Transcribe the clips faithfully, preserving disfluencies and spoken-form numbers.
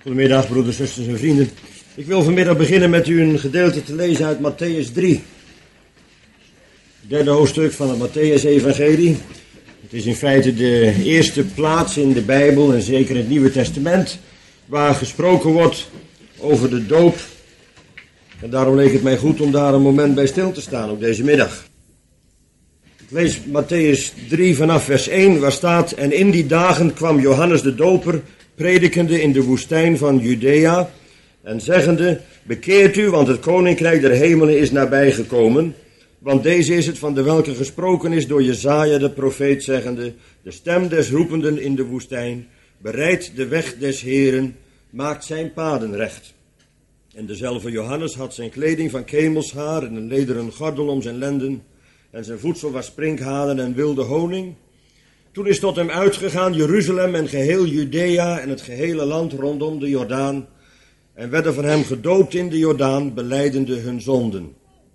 Goedemiddag, broeders, zusters en vrienden. Ik wil vanmiddag beginnen met u een gedeelte te lezen uit Matthäus drie. Het derde hoofdstuk van het Matthäus-evangelie. Het is in feite de eerste plaats in de Bijbel en zeker in het Nieuwe Testament waar gesproken wordt over de doop. En daarom leek het mij goed om daar een moment bij stil te staan, ook deze middag. Ik lees Matthäus drie vanaf vers één, waar staat: En in die dagen kwam Johannes de Doper predikende in de woestijn van Judea en zeggende: Bekeert u, want het koninkrijk der hemelen is nabijgekomen. Want deze is het van de welke gesproken is door Jesaja de profeet, zeggende: De stem des roependen in de woestijn, bereidt de weg des Heeren, maakt zijn paden recht. En dezelfde Johannes had zijn kleding van kemelshaar en een lederen gordel om zijn lenden, en zijn voedsel was sprinkhanen en wilde honing. Toen is tot hem uitgegaan Jeruzalem en geheel Judea en het gehele land rondom de Jordaan, en werden van hem gedoopt in de Jordaan, belijdende hun zonden.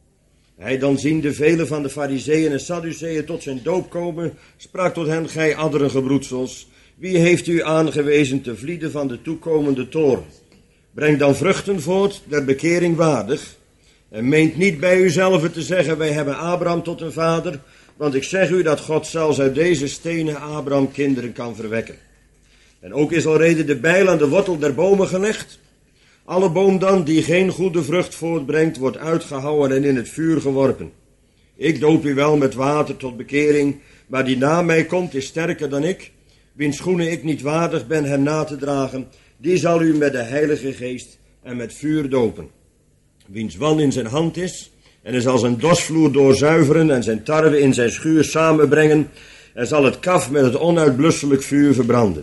Hij dan ziende velen van de Farizeeën en Sadduceeën tot zijn doop komen, sprak tot hen: Gij adderige broedsels, wie heeft u aangewezen te vlieden van de toekomende toorn? Breng dan vruchten voort, der bekering waardig, en meent niet bij uzelf te zeggen: Wij hebben Abraham tot een vader, want ik zeg u dat God zelfs uit deze stenen Abraham kinderen kan verwekken. En ook is al reden de bijl aan de wortel der bomen gelegd. Alle boom dan die geen goede vrucht voortbrengt, wordt uitgehouwen en in het vuur geworpen. Ik doop u wel met water tot bekering, maar die na mij komt is sterker dan ik, wiens schoenen ik niet waardig ben hem na te dragen. Die zal u met de Heilige Geest en met vuur dopen. Wiens wan in zijn hand is, en hij zal zijn dorsvloer doorzuiveren en zijn tarwe in zijn schuur samenbrengen, en zal het kaf met het onuitblusselijk vuur verbranden.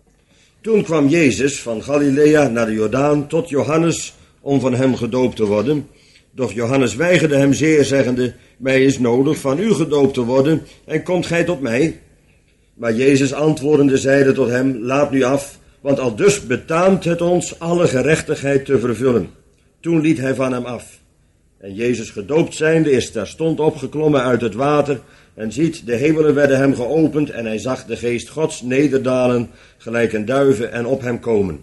Toen kwam Jezus van Galilea naar de Jordaan tot Johannes om van hem gedoopt te worden. Doch Johannes weigerde hem zeer, zeggende: Mij is nodig van u gedoopt te worden, en komt gij tot mij? Maar Jezus antwoordende zeide tot hem: Laat nu af, want aldus betaamt het ons alle gerechtigheid te vervullen. Toen liet hij van hem af. En Jezus gedoopt zijnde is terstond opgeklommen uit het water, en ziet, de hemelen werden hem geopend, en hij zag de geest Gods nederdalen, gelijk een duiven, en op hem komen.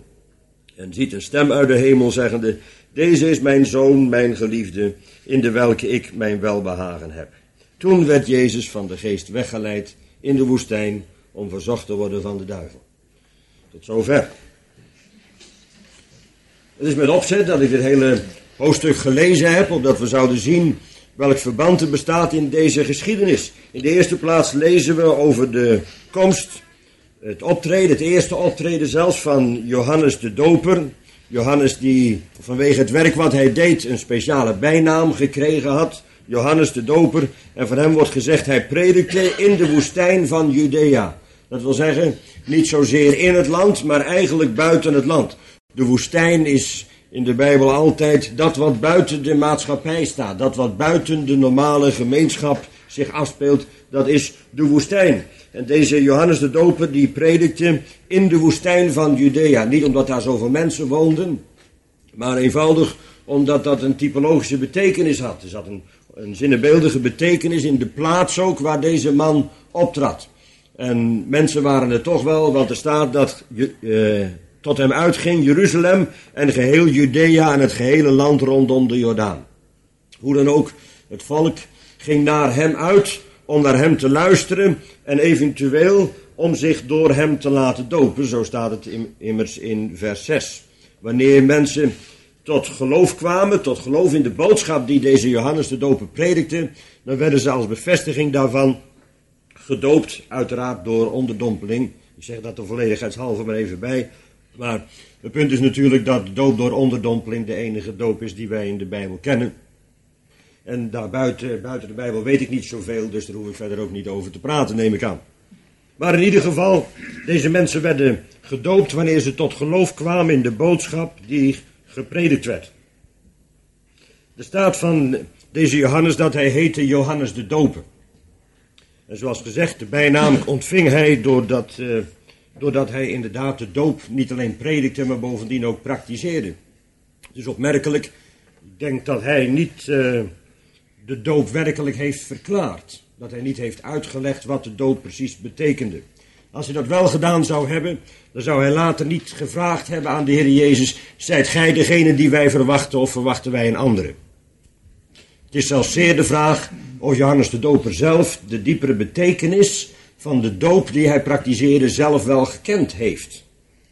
En ziet een stem uit de hemel, zeggende: Deze is mijn zoon, mijn geliefde, in de welke ik mijn welbehagen heb. Toen werd Jezus van de geest weggeleid in de woestijn, om verzocht te worden van de duivel. Tot zover. Het is met opzet dat ik dit hele hoofdstuk gelezen heb, opdat we zouden zien welk verband er bestaat in deze geschiedenis. In de eerste plaats lezen we over de komst, het optreden, het eerste optreden zelfs van Johannes de Doper. Johannes die vanwege het werk wat hij deed een speciale bijnaam gekregen had. Johannes de Doper. En van hem wordt gezegd: hij predikte in de woestijn van Judea. Dat wil zeggen, niet zozeer in het land, maar eigenlijk buiten het land. De woestijn is in de Bijbel altijd dat wat buiten de maatschappij staat. Dat wat buiten de normale gemeenschap zich afspeelt, dat is de woestijn. En deze Johannes de Doper die predikte in de woestijn van Judea. Niet omdat daar zoveel mensen woonden, maar eenvoudig omdat dat een typologische betekenis had. Er zat een, een zinnebeeldige betekenis in de plaats ook waar deze man optrad. En mensen waren er toch wel, want er staat dat Uh, tot hem uitging Jeruzalem en geheel Judea en het gehele land rondom de Jordaan. Hoe dan ook, het volk ging naar hem uit om naar hem te luisteren en eventueel om zich door hem te laten dopen. Zo staat het immers in vers zes. Wanneer mensen tot geloof kwamen, tot geloof in de boodschap die deze Johannes de Doper predikte, dan werden ze als bevestiging daarvan gedoopt, uiteraard door onderdompeling. Ik zeg dat er volledigheidshalve maar even bij. Maar het punt is natuurlijk dat de doop door onderdompeling de enige doop is die wij in de Bijbel kennen. En daarbuiten, buiten de Bijbel weet ik niet zoveel, dus daar hoef ik verder ook niet over te praten, neem ik aan. Maar in ieder geval, deze mensen werden gedoopt wanneer ze tot geloof kwamen in de boodschap die gepredikt werd. Er staat van deze Johannes dat hij heette Johannes de Doper. En zoals gezegd, de bijnaam ontving hij doordat Uh, Doordat hij inderdaad de doop niet alleen predikte, maar bovendien ook praktiseerde. Het is opmerkelijk, ik denk dat hij niet uh, de doop werkelijk heeft verklaard. Dat hij niet heeft uitgelegd wat de doop precies betekende. Als hij dat wel gedaan zou hebben, dan zou hij later niet gevraagd hebben aan de Heer Jezus: zijt gij degene die wij verwachten of verwachten wij een andere? Het is zelfs zeer de vraag of Johannes de Doper zelf de diepere betekenis van de doop die hij praktiseerde zelf wel gekend heeft.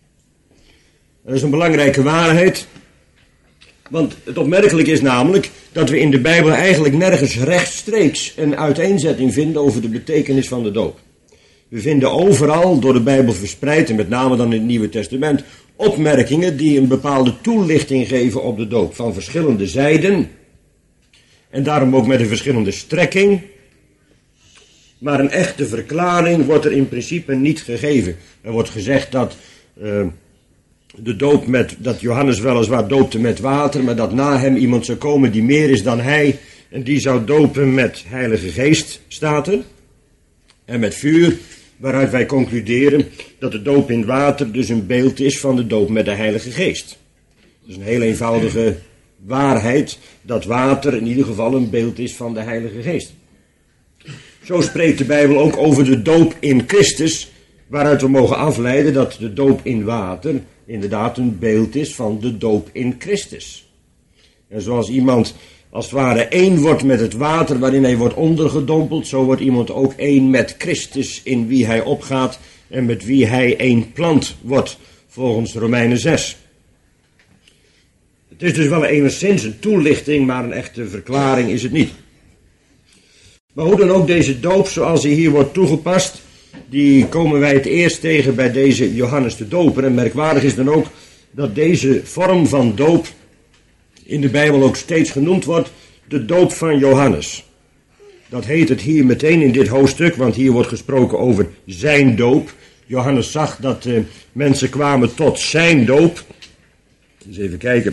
Dat is een belangrijke waarheid, want het opmerkelijke is namelijk dat we in de Bijbel eigenlijk nergens rechtstreeks een uiteenzetting vinden over de betekenis van de doop. We vinden overal door de Bijbel verspreid, en met name dan in het Nieuwe Testament, opmerkingen die een bepaalde toelichting geven op de doop, van verschillende zijden, en daarom ook met een verschillende strekking. Maar een echte verklaring wordt er in principe niet gegeven. Er wordt gezegd dat uh, de doop met, dat Johannes weliswaar doopte met water, maar dat na hem iemand zou komen die meer is dan hij, en die zou dopen met Heilige Geest, staat er, en met vuur, waaruit wij concluderen dat de doop in water dus een beeld is van de doop met de Heilige Geest. Dat is een heel eenvoudige waarheid, dat water in ieder geval een beeld is van de Heilige Geest. Zo spreekt de Bijbel ook over de doop in Christus, waaruit we mogen afleiden dat de doop in water inderdaad een beeld is van de doop in Christus. En zoals iemand als het ware één wordt met het water waarin hij wordt ondergedompeld, zo wordt iemand ook één met Christus in wie hij opgaat en met wie hij één plant wordt, volgens Romeinen zes. Het is dus wel enigszins een toelichting, maar een echte verklaring is het niet. Maar hoe dan ook, deze doop zoals die hier wordt toegepast, die komen wij het eerst tegen bij deze Johannes de Doper. En merkwaardig is dan ook dat deze vorm van doop in de Bijbel ook steeds genoemd wordt, de doop van Johannes. Dat heet het hier meteen in dit hoofdstuk, want hier wordt gesproken over zijn doop. Johannes zag dat uh, mensen kwamen tot zijn doop. Dus even kijken.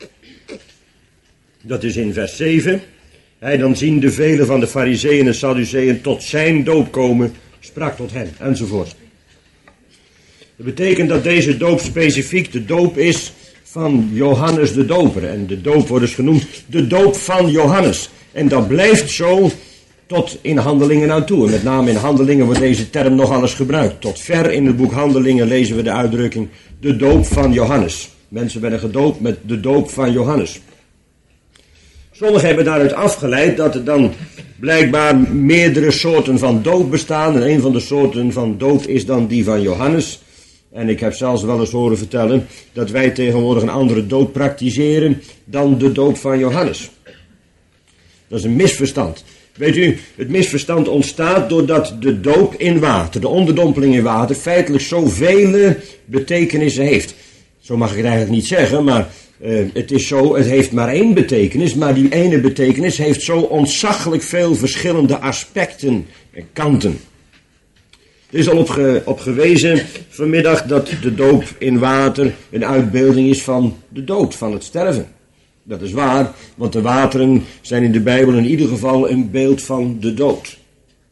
Dat is in vers zeven. Hij dan ziende velen van de Farizeeën en Sadduceeën tot zijn doop komen, sprak tot hen, enzovoort. Dat betekent dat deze doop specifiek de doop is van Johannes de Doper. En de doop wordt dus genoemd de doop van Johannes. En dat blijft zo tot in Handelingen aan toe. En met name in Handelingen wordt deze term nogal eens gebruikt. Tot ver in het boek Handelingen lezen we de uitdrukking de doop van Johannes. Mensen werden gedoopt met de doop van Johannes. Sommigen hebben daaruit afgeleid dat er dan blijkbaar meerdere soorten van doop bestaan. En een van de soorten van doop is dan die van Johannes. En ik heb zelfs wel eens horen vertellen dat wij tegenwoordig een andere doop praktiseren dan de doop van Johannes. Dat is een misverstand. Weet u, het misverstand ontstaat doordat de doop in water, de onderdompeling in water, feitelijk zoveel betekenissen heeft. Zo mag ik het eigenlijk niet zeggen, maar uh, het is zo, het heeft maar één betekenis, maar die ene betekenis heeft zo ontzaglijk veel verschillende aspecten en kanten. Er is al op, ge, op gewezen vanmiddag dat de doop in water een uitbeelding is van de dood, van het sterven. Dat is waar, want de wateren zijn in de Bijbel in ieder geval een beeld van de dood.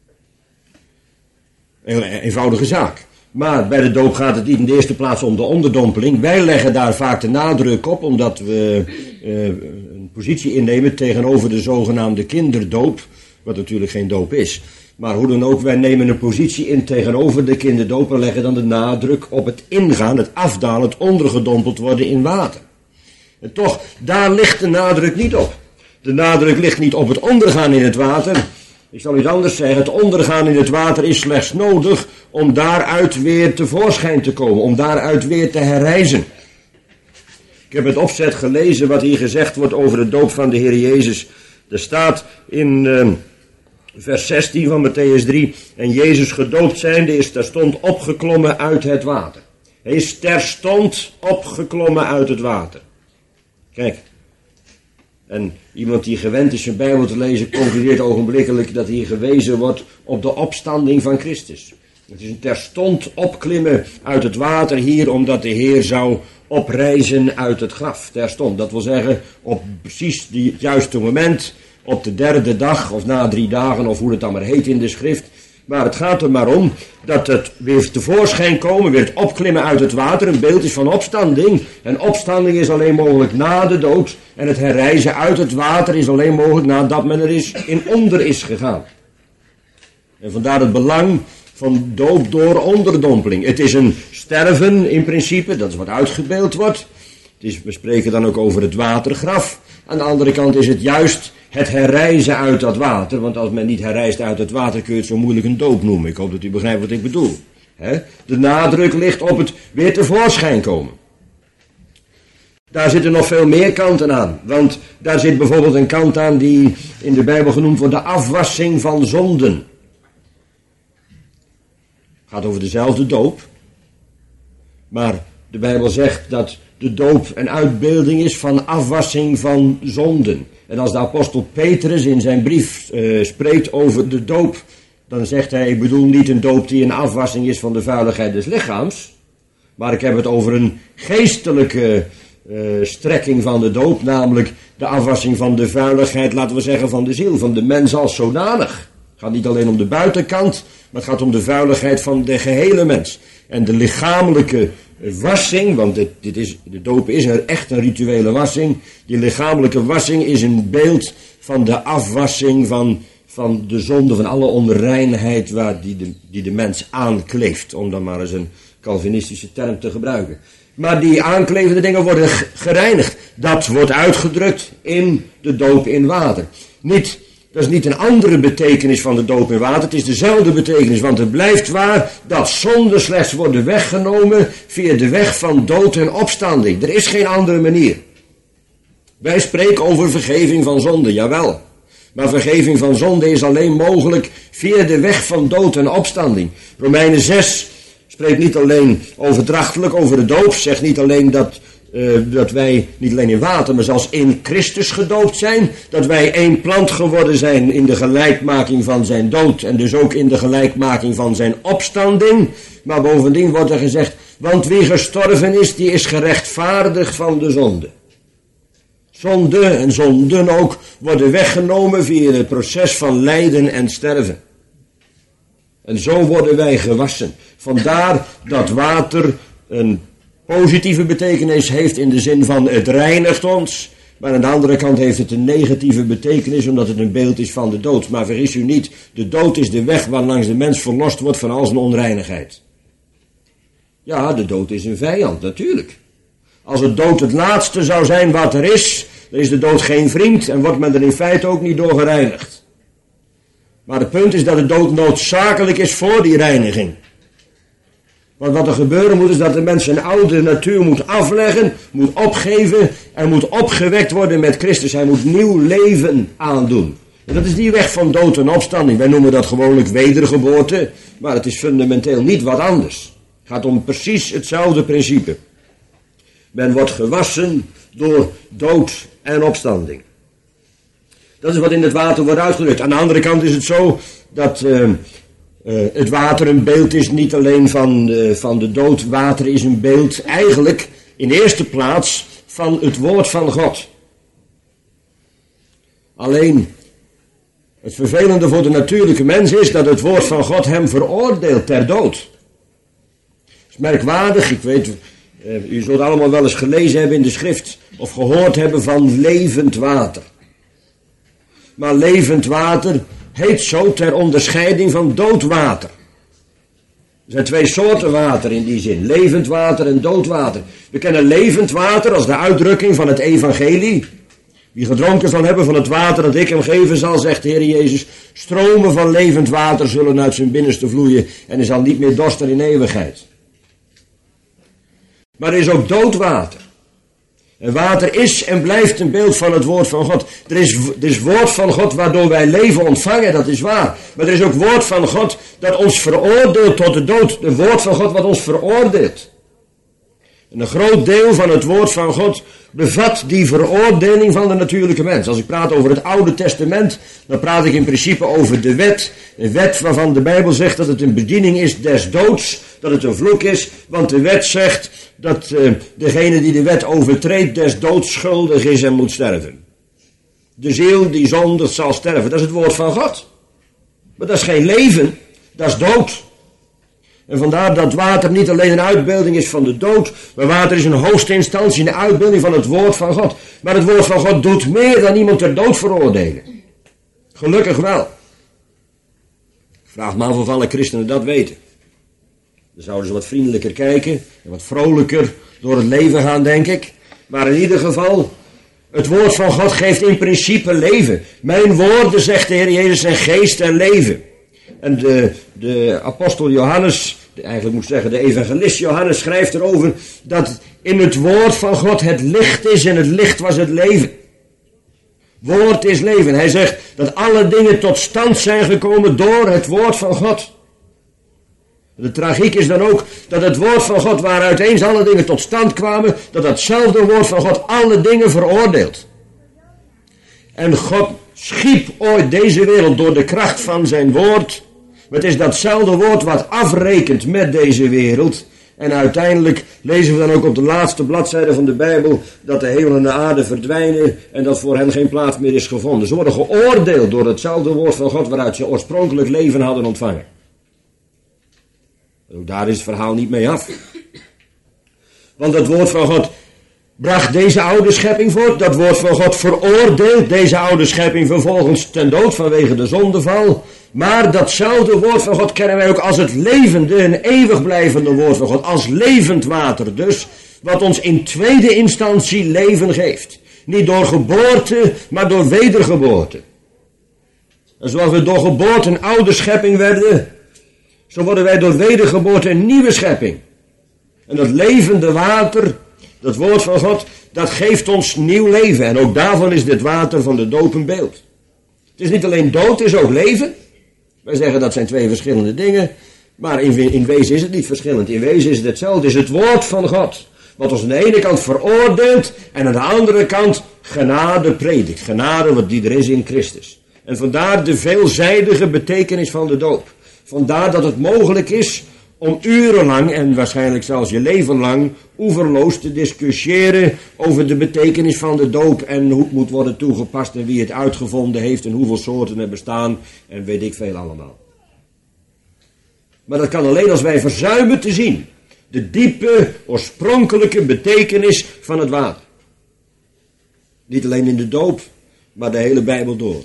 Een eenvoudige zaak. Maar bij de doop gaat het niet in de eerste plaats om de onderdompeling. Wij leggen daar vaak de nadruk op, omdat we uh, een positie innemen tegenover de zogenaamde kinderdoop, wat natuurlijk geen doop is. Maar hoe dan ook, wij nemen een positie in tegenover de kinderdoop en leggen dan de nadruk op het ingaan, het afdalen, het ondergedompeld worden in water. En toch, daar ligt de nadruk niet op. De nadruk ligt niet op het ondergaan in het water. Ik zal iets anders zeggen, het ondergaan in het water is slechts nodig om daaruit weer tevoorschijn te komen, om daaruit weer te herrijzen. Ik heb met opzet gelezen wat hier gezegd wordt over de doop van de Heer Jezus. Er staat in uh, vers zestien van Matthäus drie, en Jezus gedoopt zijnde is terstond opgeklommen uit het water. Hij is terstond opgeklommen uit het water. Kijk, en iemand die gewend is zijn Bijbel te lezen, concludeert ogenblikkelijk dat hier gewezen wordt op de opstanding van Christus. Het is een terstond opklimmen uit het water hier, omdat de Heer zou oprijzen uit het graf. Terstond, dat wil zeggen op precies het juiste moment, op de derde dag of na drie dagen of hoe het dan maar heet in de schrift. Maar het gaat er maar om dat het weer tevoorschijn komen, weer het opklimmen uit het water, een beeld is van opstanding. En opstanding is alleen mogelijk na de dood. En het herrijzen uit het water is alleen mogelijk nadat men er is in onder is gegaan. En vandaar het belang van doop door onderdompeling. Het is een sterven in principe, dat is wat uitgebeeld wordt. Het is, we spreken dan ook over het watergraf. Aan de andere kant is het juist het herrijzen uit dat water. Want als men niet herrijst uit het water kun je het zo moeilijk een doop noemen. Ik hoop dat u begrijpt wat ik bedoel. He? De nadruk ligt op het weer tevoorschijn komen. Daar zitten nog veel meer kanten aan. Want daar zit bijvoorbeeld een kant aan die in de Bijbel genoemd wordt de afwassing van zonden. Het gaat over dezelfde doop. Maar de Bijbel zegt dat de doop een uitbeelding is van afwassing van zonden. En als de apostel Petrus in zijn brief uh, spreekt over de doop, dan zegt hij, ik bedoel niet een doop die een afwassing is van de vuiligheid des lichaams, maar ik heb het over een geestelijke uh, strekking van de doop, namelijk de afwassing van de vuiligheid, laten we zeggen, van de ziel, van de mens als zodanig. Het gaat niet alleen om de buitenkant, maar het gaat om de vuiligheid van de gehele mens. En de lichamelijke wassing, want dit, dit is, de doop is er echt een rituele wassing. Die lichamelijke wassing is een beeld van de afwassing van, van de zonde, van alle onreinheid waar die, de, die de mens aankleeft. Om dan maar eens een Calvinistische term te gebruiken. Maar die aanklevende dingen worden gereinigd. Dat wordt uitgedrukt in de doop in water. Niet... Dat is niet een andere betekenis van de doop in water. Het is dezelfde betekenis. Want het blijft waar dat zonden slechts worden weggenomen via de weg van dood en opstanding. Er is geen andere manier. Wij spreken over vergeving van zonde, jawel. Maar vergeving van zonde is alleen mogelijk via de weg van dood en opstanding. Romeinen zes spreekt niet alleen overdrachtelijk over de doop. Zegt niet alleen dat... Uh, dat wij niet alleen in water, maar zelfs in Christus gedoopt zijn. Dat wij één plant geworden zijn in de gelijkmaking van zijn dood. En dus ook in de gelijkmaking van zijn opstanding. Maar bovendien wordt er gezegd, want wie gestorven is, die is gerechtvaardigd van de zonde. Zonde en zonden ook worden weggenomen via het proces van lijden en sterven. En zo worden wij gewassen. Vandaar dat water een positieve betekenis heeft in de zin van het reinigt ons. Maar aan de andere kant heeft het een negatieve betekenis omdat het een beeld is van de dood. Maar vergis u niet, de dood is de weg waarlangs de mens verlost wordt van al zijn onreinigheid. Ja, de dood is een vijand, natuurlijk. Als het dood het laatste zou zijn wat er is, dan is de dood geen vriend en wordt men er in feite ook niet door gereinigd. Maar het punt is dat de dood noodzakelijk is voor die reiniging. Want wat er gebeuren moet is dat de mens zijn oude natuur moet afleggen, moet opgeven en moet opgewekt worden met Christus. Hij moet nieuw leven aandoen. En dat is die weg van dood en opstanding. Wij noemen dat gewoonlijk wedergeboorte, maar het is fundamenteel niet wat anders. Het gaat om precies hetzelfde principe. Men wordt gewassen door dood en opstanding. Dat is wat in het water wordt uitgedrukt. Aan de andere kant is het zo dat... Uh, Uh, het water een beeld is niet alleen van, uh, van de dood. Water is een beeld eigenlijk in de eerste plaats van het woord van God. Alleen het vervelende voor de natuurlijke mens is dat het woord van God hem veroordeelt ter dood. Het is merkwaardig, ik weet, uh, u zult allemaal wel eens gelezen hebben in de schrift of gehoord hebben van levend water. Maar levend water heet zo ter onderscheiding van dood water. Er zijn twee soorten water in die zin. Levend water en dood water. We kennen levend water als de uitdrukking van het evangelie. Wie gedronken zal hebben van het water dat ik hem geven zal, zegt de Heer Jezus, stromen van levend water zullen uit zijn binnenste vloeien en hij zal niet meer dorsten in eeuwigheid. Maar er is ook dood water. En water is en blijft een beeld van het woord van God. Er is, er is woord van God waardoor wij leven ontvangen, dat is waar. Maar er is ook woord van God dat ons veroordeelt tot de dood. Het woord van God wat ons veroordeelt. En een groot deel van het woord van God bevat die veroordeling van de natuurlijke mens. Als ik praat over het Oude Testament, dan praat ik in principe over de wet. Een wet waarvan de Bijbel zegt dat het een bediening is des doods, dat het een vloek is. Want de wet zegt dat uh, degene die de wet overtreedt des doods schuldig is en moet sterven. De ziel die zondigt zal sterven. Dat is het woord van God. Maar dat is geen leven, dat is dood. En vandaar dat water niet alleen een uitbeelding is van de dood, maar water is in hoogste instantie een uitbeelding van het woord van God. Maar het woord van God doet meer dan iemand ter dood veroordelen. Gelukkig wel. Ik Vraag maar of alle christenen dat weten. Dan zouden ze wat vriendelijker kijken en wat vrolijker door het leven gaan, denk ik. Maar in ieder geval, het woord van God geeft in principe leven. Mijn woorden, zegt de Heer Jezus, zijn geest en leven. En de, de apostel Johannes, eigenlijk moet ik zeggen de evangelist Johannes, schrijft erover dat in het woord van God het licht is en het licht was het leven. Woord is leven. Hij zegt dat alle dingen tot stand zijn gekomen door het woord van God. De tragiek is dan ook dat het woord van God, waaruit eens alle dingen tot stand kwamen, dat datzelfde woord van God alle dingen veroordeelt. En God schiep ooit deze wereld door de kracht van zijn woord. Maar het is datzelfde woord wat afrekent met deze wereld. En uiteindelijk lezen we dan ook op de laatste bladzijde van de Bijbel dat de hemel en de aarde verdwijnen en dat voor hen geen plaats meer is gevonden. Ze worden geoordeeld door hetzelfde woord van God waaruit ze oorspronkelijk leven hadden ontvangen. Ook daar is het verhaal niet mee af. Want het woord van God bracht deze oude schepping voort. Dat woord van God veroordeelt deze oude schepping vervolgens ten dood vanwege de zondeval. Maar datzelfde woord van God kennen wij ook als het levende en eeuwig blijvende woord van God. Als levend water dus, wat ons in tweede instantie leven geeft. Niet door geboorte, maar door wedergeboorte. En zoals we door geboorte een oude schepping werden, zo worden wij door wedergeboorte een nieuwe schepping. En dat levende water, dat woord van God, dat geeft ons nieuw leven. En ook daarvan is dit water van de doop een beeld. Het is niet alleen dood, het is ook leven. Wij zeggen dat zijn twee verschillende dingen. Maar in, in wezen is het niet verschillend. In wezen is het hetzelfde. Het is het woord van God. Wat ons aan de ene kant veroordeelt en aan de andere kant genade predikt. Genade wat die er is in Christus. En vandaar de veelzijdige betekenis van de doop. Vandaar dat het mogelijk is om urenlang en waarschijnlijk zelfs je leven lang oeverloos te discussiëren over de betekenis van de doop en hoe het moet worden toegepast en wie het uitgevonden heeft en hoeveel soorten er bestaan en weet ik veel allemaal. Maar dat kan alleen als wij verzuimen te zien de diepe, oorspronkelijke betekenis van het water. Niet alleen in de doop, maar de hele Bijbel door.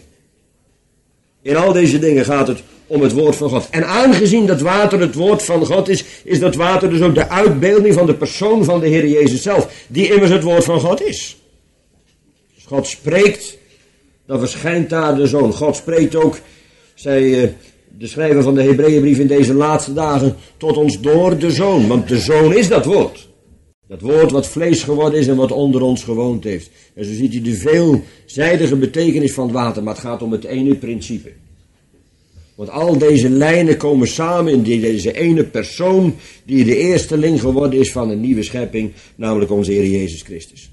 In al deze dingen gaat het om het woord van God. En aangezien dat water het woord van God is, is dat water dus ook de uitbeelding van de persoon van de Heer Jezus zelf, die immers het woord van God is. Als God spreekt, dan verschijnt daar de Zoon. God spreekt ook, zei uh, de schrijver van de Hebreeënbrief in deze laatste dagen, tot ons door de Zoon. Want de Zoon is dat woord. Dat woord wat vlees geworden is en wat onder ons gewoond heeft. En zo ziet u de veelzijdige betekenis van het water, maar het gaat om het ene principe. Want al deze lijnen komen samen in deze ene persoon die de eersteling geworden is van een nieuwe schepping, namelijk onze Heer Jezus Christus.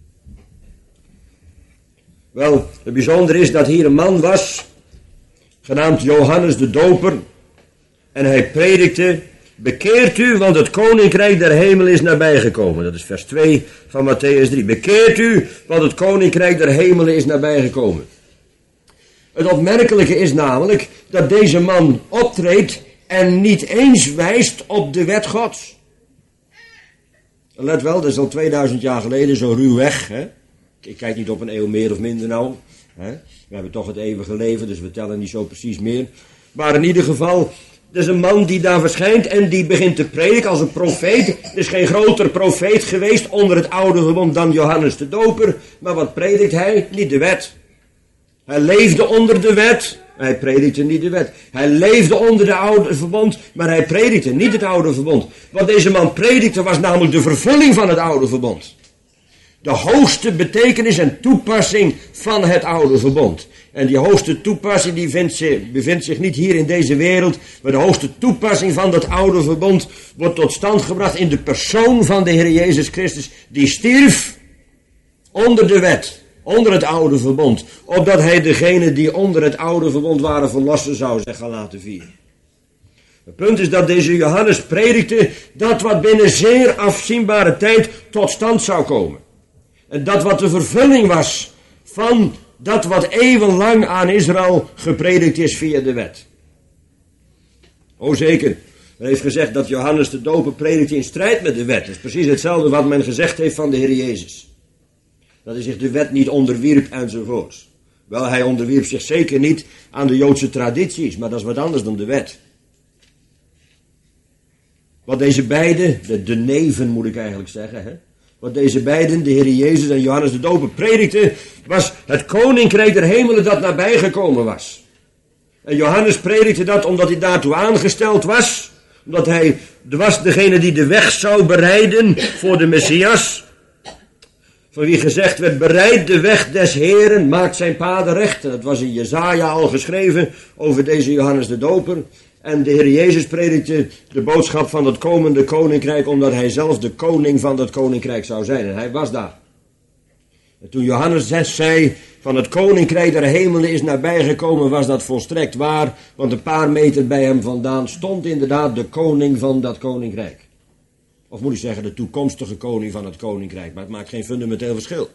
Wel, het bijzondere is dat hier een man was, genaamd Johannes de Doper, en hij predikte: bekeert u, want het koninkrijk der hemel is nabijgekomen. Dat is vers twee van Matthäus drie. Bekeert u, want het koninkrijk der hemel is nabijgekomen. Het opmerkelijke is namelijk dat deze man optreedt en niet eens wijst op de wet Gods. Let wel, dat is al tweeduizend jaar geleden, zo ruwweg. Hè? Ik kijk niet op een eeuw meer of minder nou. Hè? We hebben toch het eeuwige leven, dus we tellen niet zo precies meer. Maar in ieder geval, er is een man die daar verschijnt en die begint te prediken als een profeet. Er is geen groter profeet geweest onder het oude verbond dan Johannes de Doper. Maar wat predikt hij? Niet de wet. Hij leefde onder de wet, hij predikte niet de wet. Hij leefde onder de oude verbond, maar hij predikte niet het oude verbond. Wat deze man predikte was namelijk de vervulling van het oude verbond. De hoogste betekenis en toepassing van het oude verbond. En die hoogste toepassing die vindt zich, bevindt zich niet hier in deze wereld, maar de hoogste toepassing van dat oude verbond wordt tot stand gebracht in de persoon van de Heer Jezus Christus, die stierf onder de wet. Onder het oude verbond. Opdat hij degene die onder het oude verbond waren verlossen zou zijn gaan laten vieren. Het punt is dat deze Johannes predikte dat wat binnen zeer afzienbare tijd tot stand zou komen. En dat wat de vervulling was van dat wat eeuwenlang aan Israël gepredikt is via de wet. O zeker. Men heeft gezegd dat Johannes de Doper predikte in strijd met de wet. Dat is precies hetzelfde wat men gezegd heeft van de Heer Jezus. Dat hij zich de wet niet onderwierp enzovoorts. Wel, hij onderwierp zich zeker niet aan de Joodse tradities, maar dat is wat anders dan de wet. Wat deze beiden, de, de neven moet ik eigenlijk zeggen, hè? Wat deze beiden, de Heer Jezus en Johannes de Doper, predikten, was het koninkrijk der hemelen dat nabijgekomen was. En Johannes predikte dat omdat hij daartoe aangesteld was, omdat hij was degene die de weg zou bereiden voor de Messias. Van wie gezegd werd, bereid de weg des Heeren, maakt zijn paden recht. Dat was in Jesaja al geschreven over deze Johannes de Doper. En de Heer Jezus predikte de boodschap van het komende koninkrijk, omdat hij zelf de koning van dat koninkrijk zou zijn. En hij was daar. En toen Johannes zes zei, van het koninkrijk der hemelen is nabijgekomen, was dat volstrekt waar. Want een paar meter bij hem vandaan stond inderdaad de koning van dat koninkrijk. Of moet ik zeggen, de toekomstige koning van het koninkrijk. Maar het maakt geen fundamenteel verschil.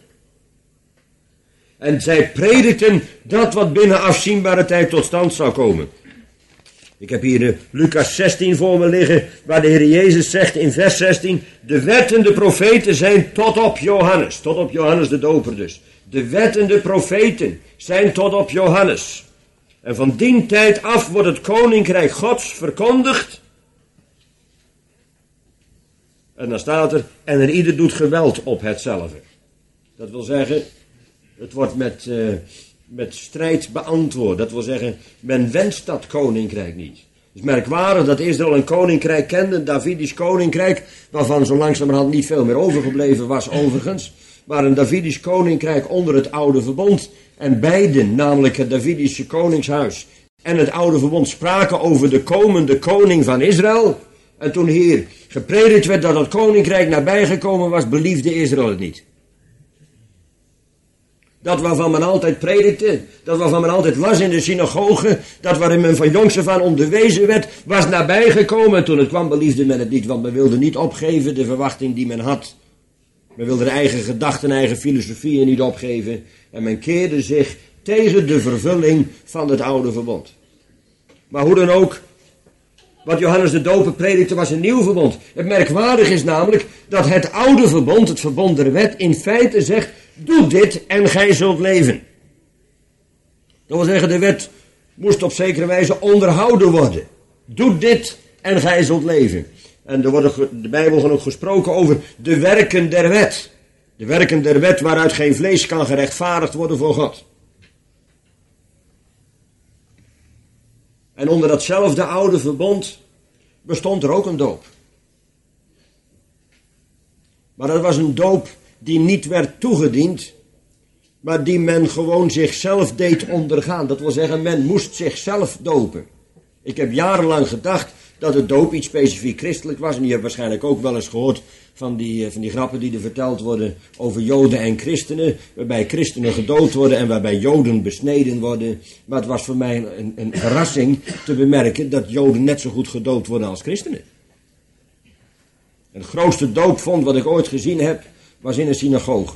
En zij predikten dat wat binnen afzienbare tijd tot stand zou komen. Ik heb hier de Lucas zestien voor me liggen, waar de Heer Jezus zegt in vers zestien, de wet en de profeten zijn tot op Johannes, tot op Johannes de Doper dus. De wet en de profeten zijn tot op Johannes. En van die tijd af wordt het koninkrijk Gods verkondigd. En dan staat er, en er ieder doet geweld op hetzelfde. Dat wil zeggen, het wordt met... Uh, met strijd beantwoord. Dat wil zeggen, men wenst dat koninkrijk niet. Het is merkwaardig dat Israël een koninkrijk kende, een Davidisch koninkrijk, waarvan zo langzamerhand niet veel meer overgebleven was overigens, maar een Davidisch koninkrijk onder het oude verbond. En beiden, namelijk het Davidische koningshuis en het oude verbond, spraken over de komende koning van Israël. En toen hier gepredikt werd dat het koninkrijk nabijgekomen was, beliefde Israël het niet. Dat waarvan men altijd predikte, dat waarvan men altijd las in de synagoge, dat waarin men van jongs af aan onderwezen werd, was nabijgekomen. En toen het kwam beliefde men het niet, want men wilde niet opgeven de verwachting die men had. Men wilde de eigen gedachten, eigen filosofieën niet opgeven. En men keerde zich tegen de vervulling van het oude verbond. Maar hoe dan ook, wat Johannes de Doper predikte was een nieuw verbond. Het merkwaardige is namelijk dat het oude verbond, het verbond der wet, in feite zegt, doe dit en gij zult leven. Dat wil zeggen, de wet moest op zekere wijze onderhouden worden. Doe dit en gij zult leven. En er wordt de Bijbel dan ook gesproken over de werken der wet. De werken der wet waaruit geen vlees kan gerechtvaardigd worden voor God. En onder datzelfde oude verbond bestond er ook een doop. Maar dat was een doop die niet werd toegediend, maar die men gewoon zichzelf deed ondergaan. Dat wil zeggen, men moest zichzelf dopen. Ik heb jarenlang gedacht dat het doop iets specifiek christelijk was. En je hebt waarschijnlijk ook wel eens gehoord van die, van die grappen die er verteld worden over Joden en christenen. Waarbij christenen gedood worden en waarbij Joden besneden worden. Maar het was voor mij een, een verrassing te bemerken dat Joden net zo goed gedood worden als christenen. Het grootste doopvond wat ik ooit gezien heb, was in een synagoge.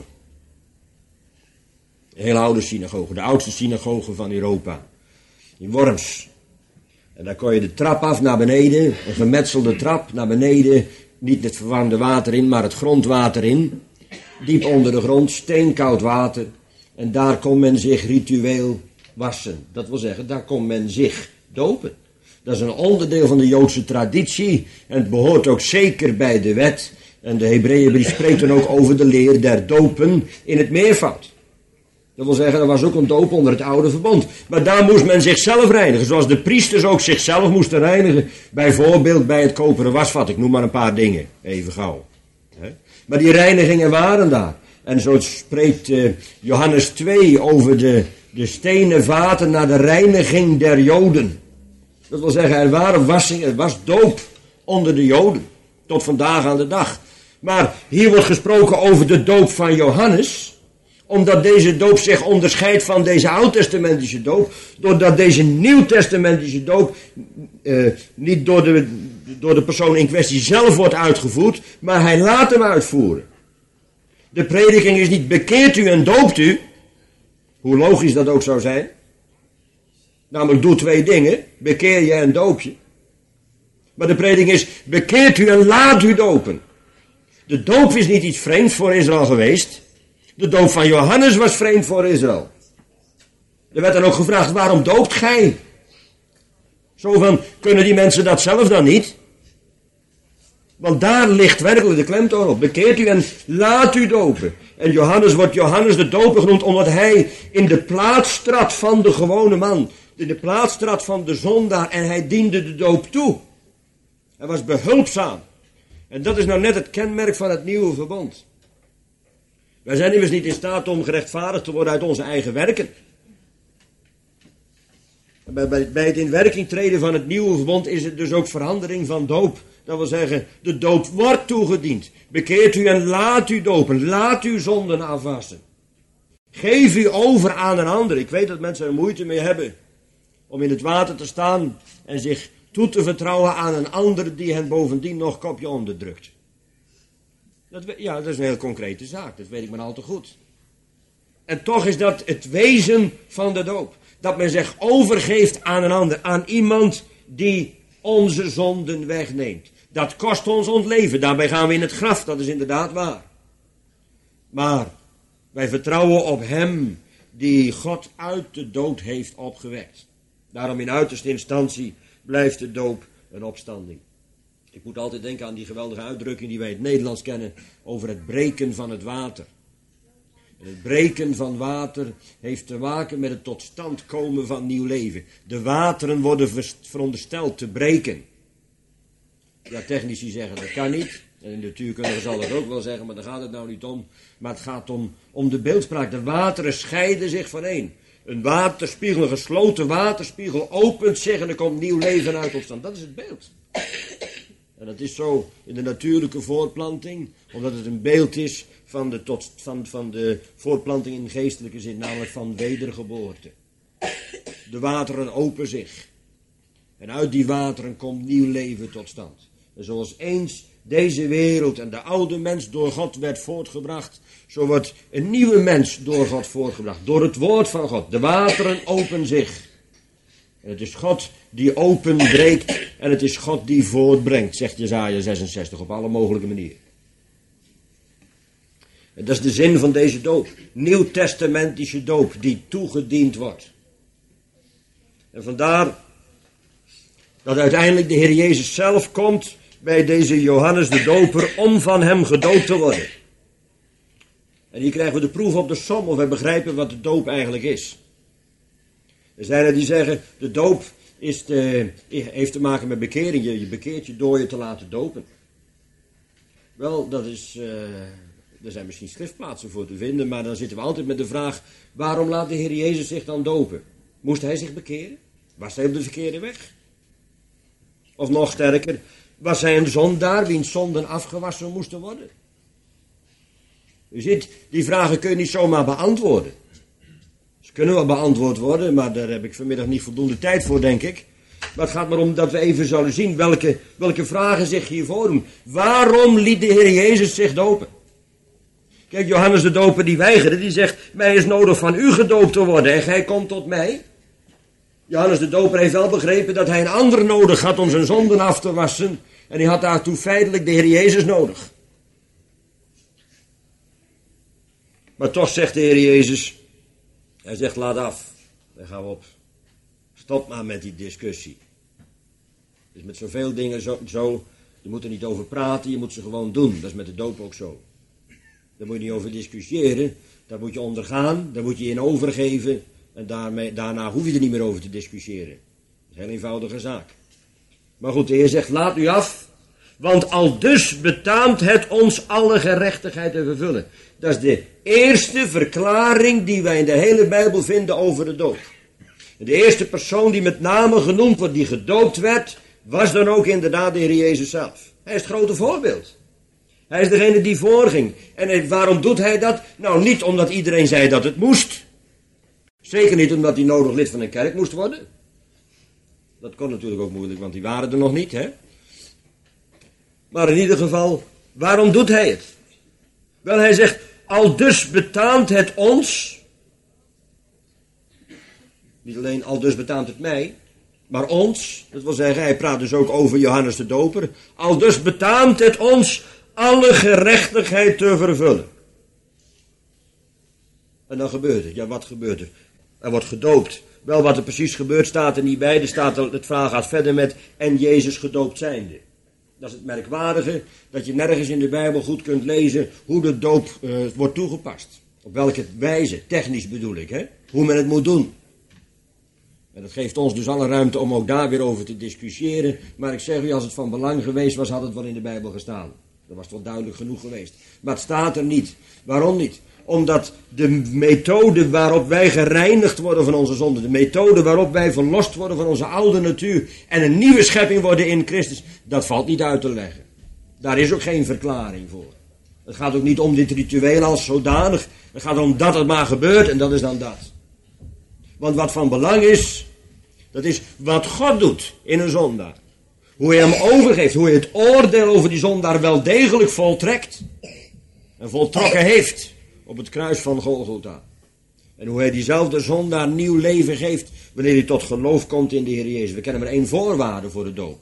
Een hele oude synagoge, de oudste synagoge van Europa. In Worms. En daar kon je de trap af naar beneden, een gemetselde trap naar beneden. Niet het verwarmde water in, maar het grondwater in. Diep onder de grond, steenkoud water. En daar kon men zich ritueel wassen. Dat wil zeggen, daar kon men zich dopen. Dat is een onderdeel van de Joodse traditie. En het behoort ook zeker bij de wet. En de Hebreeënbrief spreekt dan ook over de leer der dopen in het meervoud. Dat wil zeggen, er was ook een doop onder het oude verbond. Maar daar moest men zichzelf reinigen. Zoals de priesters ook zichzelf moesten reinigen. Bijvoorbeeld bij het koperen wasvat. Ik noem maar een paar dingen. Even gauw. Maar die reinigingen waren daar. En zo spreekt uh, Johannes twee over de, de stenen vaten naar de reiniging der Joden. Dat wil zeggen, er waren wassingen, er was doop onder de Joden. Tot vandaag aan de dag. Maar hier wordt gesproken over de doop van Johannes, omdat deze doop zich onderscheidt van deze oud-testamentische doop, doordat deze nieuw-testamentische doop uh, niet door de, door de persoon in kwestie zelf wordt uitgevoerd, maar hij laat hem uitvoeren. De prediking is niet bekeert u en doopt u, hoe logisch dat ook zou zijn. Namelijk doe twee dingen, bekeer je en doop je. Maar de prediking is, bekeert u en laat u dopen. De doop is niet iets vreemds voor Israël geweest. De doop van Johannes was vreemd voor Israël. Er werd dan ook gevraagd, waarom doopt gij? Zo van, kunnen die mensen dat zelf dan niet? Want daar ligt werkelijk de klemtoon op. Bekeert u en laat u dopen. En Johannes wordt Johannes de Doper genoemd omdat hij in de plaats trad van de gewone man. In de plaats trad van de zondaar en hij diende de doop toe. Hij was behulpzaam. En dat is nou net het kenmerk van het nieuwe verbond. Wij zijn immers niet in staat om gerechtvaardigd te worden uit onze eigen werken. Bij, bij, bij het in werking treden van het nieuwe verbond is het dus ook verandering van doop. Dat wil zeggen, de doop wordt toegediend. Bekeert u en laat u dopen. Laat uw zonden afwassen. Geef u over aan een ander. Ik weet dat mensen er moeite mee hebben om in het water te staan en zich toe te vertrouwen aan een ander die hen bovendien nog kopje onderdrukt. Dat, ja, dat is een heel concrete zaak. Dat weet ik maar al te goed. En toch is dat het wezen van de doop. Dat men zich overgeeft aan een ander. Aan iemand die onze zonden wegneemt. Dat kost ons ons leven. Daarbij gaan we in het graf. Dat is inderdaad waar. Maar wij vertrouwen op hem die God uit de dood heeft opgewekt. Daarom in uiterste instantie blijft de doop een opstanding. Ik moet altijd denken aan die geweldige uitdrukking die wij in het Nederlands kennen over het breken van het water. En het breken van water heeft te maken met het tot stand komen van nieuw leven. De wateren worden verondersteld te breken. Ja, technici zeggen dat kan niet. En in de natuurkunde zal het ook wel zeggen, maar daar gaat het nou niet om. Maar het gaat om, om de beeldspraak. De wateren scheiden zich van één. Een waterspiegel, een gesloten waterspiegel opent zich en er komt nieuw leven uit opstand. Dat is het beeld. En dat is zo in de natuurlijke voortplanting, omdat het een beeld is van de, tot, van, van de voortplanting in geestelijke zin, namelijk van wedergeboorte. De wateren openen zich. En uit die wateren komt nieuw leven tot stand. En zoals eens deze wereld en de oude mens door God werd voortgebracht, zo wordt een nieuwe mens door God voortgebracht. Door het woord van God. De wateren openen zich. En het is God die openbreekt en het is God die voortbrengt, zegt Jesaja zesenzestig op alle mogelijke manieren. En dat is de zin van deze doop. Nieuwtestamentische doop die toegediend wordt. En vandaar dat uiteindelijk de Heer Jezus zelf komt bij deze Johannes de Doper om van hem gedoopt te worden. En hier krijgen we de proef op de som of we begrijpen wat de doop eigenlijk is. Er zijn er die zeggen, de doop is de, heeft te maken met bekering. Je, je bekeert je door je te laten dopen. Wel, dat is, uh, er zijn misschien schriftplaatsen voor te vinden, maar dan zitten we altijd met de vraag, waarom laat de Heer Jezus zich dan dopen? Moest hij zich bekeren? Was hij op de verkeerde weg? Of nog sterker, was hij een zondaar wiens zonden afgewassen moesten worden? U ziet, die vragen kun je niet zomaar beantwoorden. Ze kunnen wel beantwoord worden, maar daar heb ik vanmiddag niet voldoende tijd voor, denk ik. Maar het gaat maar om dat we even zullen zien welke, welke vragen zich hier voordoen. Waarom liet de Heer Jezus zich dopen? Kijk, Johannes de Doper die weigerde, die zegt, mij is nodig van u gedoopt te worden en gij komt tot mij. Johannes de Doper heeft wel begrepen dat hij een ander nodig had om zijn zonden af te wassen. En hij had daartoe feitelijk de Heer Jezus nodig. Maar toch zegt de Heer Jezus, hij zegt laat af, daar gaan we op. Stop maar met die discussie. Dus met zoveel dingen zo, zo, je moet er niet over praten, je moet ze gewoon doen. Dat is met de doop ook zo. Daar moet je niet over discussiëren, daar moet je ondergaan, daar moet je in overgeven. En daarmee, daarna hoef je er niet meer over te discussiëren. Dat is een heel eenvoudige zaak. Maar goed, de Heer zegt, laat u af, want al dus betaamt het ons alle gerechtigheid te vervullen. Dat is de eerste verklaring die wij in de hele Bijbel vinden over de doop. De eerste persoon die met name genoemd wordt, die gedoopt werd, was dan ook inderdaad de Heer Jezus zelf. Hij is het grote voorbeeld. Hij is degene die voorging. En waarom doet hij dat? Nou, niet omdat iedereen zei dat het moest. Zeker niet omdat hij nodig lid van een kerk moest worden. Dat kon natuurlijk ook moeilijk, want die waren er nog niet, hè. Maar in ieder geval, waarom doet hij het? Wel, hij zegt, al dus betaamt het ons. Niet alleen al dus betaamt het mij, maar ons. Dat wil zeggen, hij praat dus ook over Johannes de Doper. Al dus betaamt het ons alle gerechtigheid te vervullen. En dan gebeurt het. Ja, wat gebeurt er? Er wordt gedoopt. Wel, wat er precies gebeurt staat er niet bij. Er staat, het verhaal gaat verder met en Jezus gedoopt zijnde. Dat is het merkwaardige, dat je nergens in de Bijbel goed kunt lezen hoe de doop uh, wordt toegepast. Op welke wijze, technisch bedoel ik, hè? Hoe men het moet doen. En dat geeft ons dus alle ruimte om ook daar weer over te discussiëren. Maar ik zeg u, als het van belang geweest was, had het wel in de Bijbel gestaan. Dat was toch duidelijk genoeg geweest. Maar het staat er niet. Waarom niet? Omdat de methode waarop wij gereinigd worden van onze zonde, de methode waarop wij verlost worden van onze oude natuur en een nieuwe schepping worden in Christus, dat valt niet uit te leggen. Daar is ook geen verklaring voor. Het gaat ook niet om dit ritueel als zodanig. Het gaat erom dat het maar gebeurt en dat is dan dat. Want wat van belang is, dat is wat God doet in een zondaar. Hoe hij hem overgeeft, hoe hij het oordeel over die zondaar wel degelijk voltrekt en voltrokken heeft op het kruis van Golgotha. En hoe hij diezelfde zondaar nieuw leven geeft wanneer hij tot geloof komt in de Heer Jezus. We kennen maar één voorwaarde voor de doop.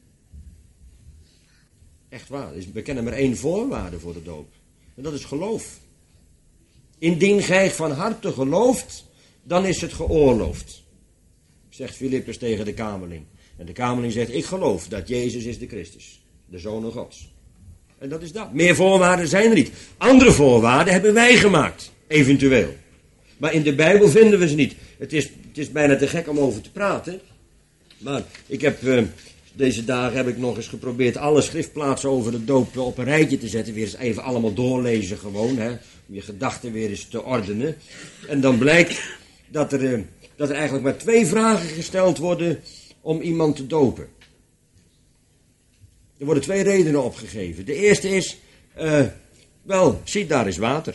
Echt waar, we kennen maar één voorwaarde voor de doop. En dat is geloof. Indien gij van harte gelooft, dan is het geoorloofd. Zegt Filippus tegen de kamerling. En de kamerling zegt, ik geloof dat Jezus is de Christus, de Zoon Gods. En dat is dat. Meer voorwaarden zijn er niet. Andere voorwaarden hebben wij gemaakt, eventueel. Maar in de Bijbel vinden we ze niet. Het is, het is bijna te gek om over te praten. Maar ik heb, uh, deze dagen heb ik nog eens geprobeerd alle schriftplaatsen over de doop op een rijtje te zetten. Weer eens even allemaal doorlezen gewoon, hè, om je gedachten weer eens te ordenen. En dan blijkt dat er, uh, dat er eigenlijk maar twee vragen gesteld worden om iemand te dopen. Er worden twee redenen opgegeven. De eerste is, uh, wel, zie daar is water.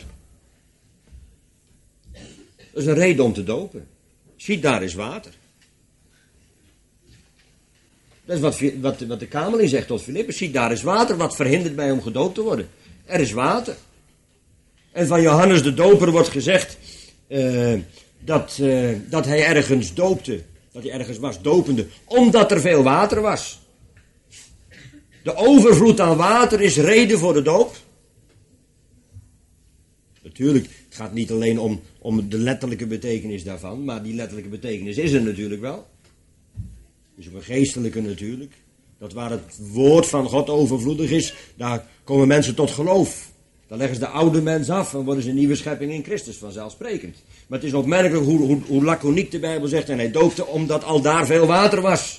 Dat is een reden om te dopen. Zie daar is water. Dat is wat, wat, wat de kamerling zegt tot Filippus. Zie daar is water. Wat verhindert mij om gedoopt te worden? Er is water. En van Johannes de Doper wordt gezegd uh, dat, uh, dat hij ergens doopte. Dat hij ergens was, dopende. Omdat er veel water was. De overvloed aan water is reden voor de doop. Natuurlijk, het gaat niet alleen om, om de letterlijke betekenis daarvan, maar die letterlijke betekenis is er natuurlijk wel. Dus ook een geestelijke natuurlijk. Dat waar het woord van God overvloedig is, daar komen mensen tot geloof. Dan leggen ze de oude mens af en worden ze een nieuwe schepping in Christus, vanzelfsprekend. Maar het is opmerkelijk hoe, hoe, hoe laconiek de Bijbel zegt, en hij doopte omdat al daar veel water was.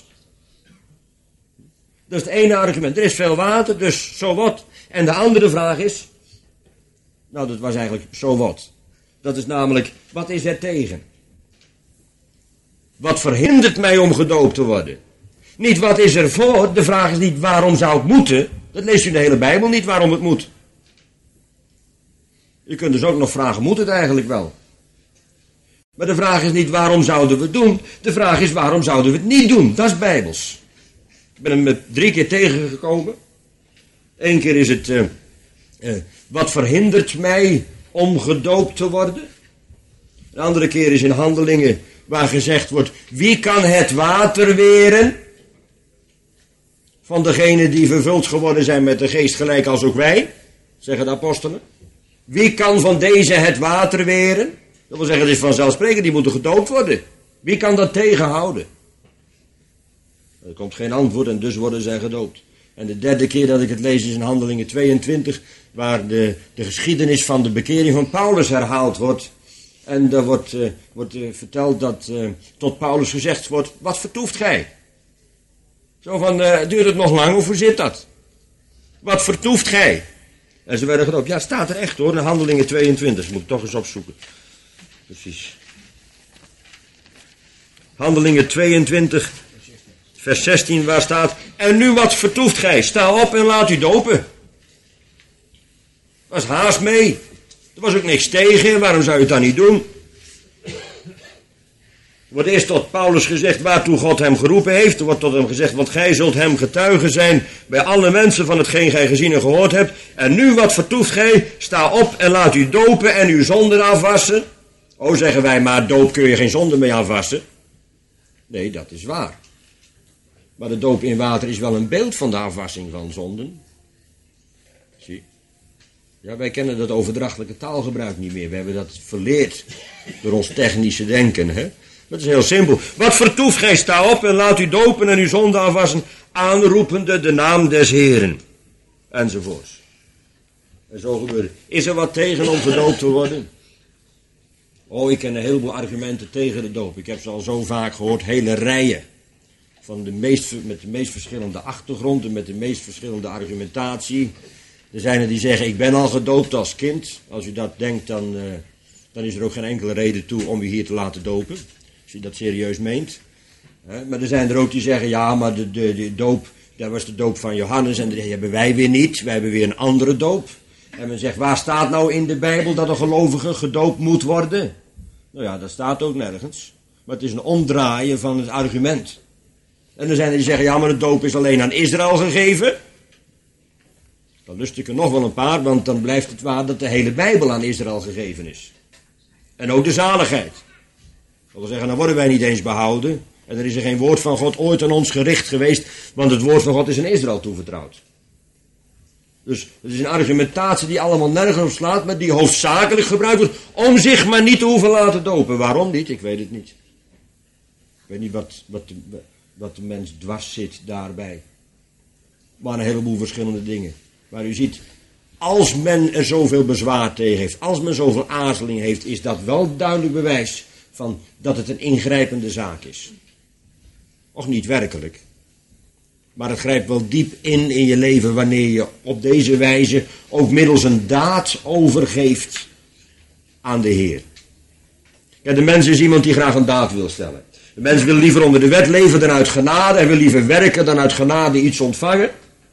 Dat is het ene argument. Er is veel water, dus zo wat. En de andere vraag is, nou dat was eigenlijk zo wat. Dat is namelijk, wat is er tegen? Wat verhindert mij om gedoopt te worden? Niet wat is er voor, de vraag is niet waarom zou het moeten. Dat leest u in de hele Bijbel niet waarom het moet. Je kunt dus ook nog vragen, moet het eigenlijk wel? Maar de vraag is niet waarom zouden we het doen. De vraag is waarom zouden we het niet doen. Dat is Bijbels. Ik ben hem drie keer tegengekomen. Eén keer is het, uh, uh, wat verhindert mij om gedoopt te worden? Een andere keer is in Handelingen waar gezegd wordt, wie kan het water weren? Van degenen die vervuld geworden zijn met de geest gelijk als ook wij, zeggen de apostelen. Wie kan van deze het water weren? Dat wil zeggen, het is vanzelfsprekend, die moeten gedoopt worden. Wie kan dat tegenhouden? Er komt geen antwoord en dus worden zij gedoopt. En de derde keer dat ik het lees is in Handelingen tweeëntwintig, waar de, de geschiedenis van de bekering van Paulus herhaald wordt. En daar wordt, uh, wordt uh, verteld dat uh, tot Paulus gezegd wordt, wat vertoeft gij? Zo van, uh, duurt het nog lang of hoe zit dat? Wat vertoeft gij? En ze werden gedoopt. Ja, het staat er echt hoor, in Handelingen tweeëntwintig. Dat moet ik toch eens opzoeken. Precies. Handelingen tweeëntwintig, vers zestien, waar staat, en nu wat vertoeft gij? Sta op en laat u dopen. Er was haast mee. Er was ook niks tegen, waarom zou je het dan niet doen? Er wordt eerst tot Paulus gezegd waartoe God hem geroepen heeft. Er wordt tot hem gezegd, want gij zult hem getuigen zijn bij alle mensen van hetgeen gij gezien en gehoord hebt. En nu wat vertoeft gij? Sta op en laat u dopen en uw zonden afwassen. Oh, zeggen wij, maar doop kun je geen zonde mee afwassen. Nee, dat is waar. Maar de doop in water is wel een beeld van de afwassing van zonden. Zie. Ja, wij kennen dat overdrachtelijke taalgebruik niet meer. We hebben dat verleerd door ons technische denken. Hè? Dat is heel simpel. Wat vertoeft gij, sta op en laat u dopen en uw zonde afwassen, aanroepende de naam des Heren. Enzovoorts. En zo gebeurt het. Is er wat tegen om gedoopt te worden? Oh, ik ken een heleboel argumenten tegen de doop. Ik heb ze al zo vaak gehoord, hele rijen. Van de meest, met de meest verschillende achtergronden, met de meest verschillende argumentatie. Er zijn er die zeggen, ik ben al gedoopt als kind. Als u dat denkt, dan, uh, dan is er ook geen enkele reden toe om u hier te laten dopen. Als u dat serieus meent. He, maar er zijn er ook die zeggen, ja, maar de, de, de doop, dat was de doop van Johannes en die hebben wij weer niet. Wij hebben weer een andere doop. En men zegt, waar staat nou in de Bijbel dat een gelovige gedoopt moet worden? Nou ja, dat staat ook nergens. Maar het is een omdraaien van het argument. En er zijn er die zeggen, ja, maar de doop is alleen aan Israël gegeven. Dan lust ik er nog wel een paar, want dan blijft het waar dat de hele Bijbel aan Israël gegeven is. En ook de zaligheid. Dat wil zeggen, dan worden wij niet eens behouden. En er is er geen woord van God ooit aan ons gericht geweest, want het woord van God is aan Israël toevertrouwd. Dus het is een argumentatie die allemaal nergens op slaat, maar die hoofdzakelijk gebruikt wordt om zich maar niet te hoeven laten dopen. Waarom niet? Ik weet het niet. Ik weet niet wat, wat, de, wat de mens dwars zit daarbij. Maar een heleboel verschillende dingen. Maar u ziet, als men er zoveel bezwaar tegen heeft, als men zoveel aarzeling heeft, is dat wel duidelijk bewijs van dat het een ingrijpende zaak is. Och niet werkelijk. Maar het grijpt wel diep in in je leven wanneer je op deze wijze ook middels een daad overgeeft aan de Heer. Ja, de mens is iemand die graag een daad wil stellen. De mens wil liever onder de wet leven dan uit genade. Hij wil liever werken dan uit genade iets ontvangen.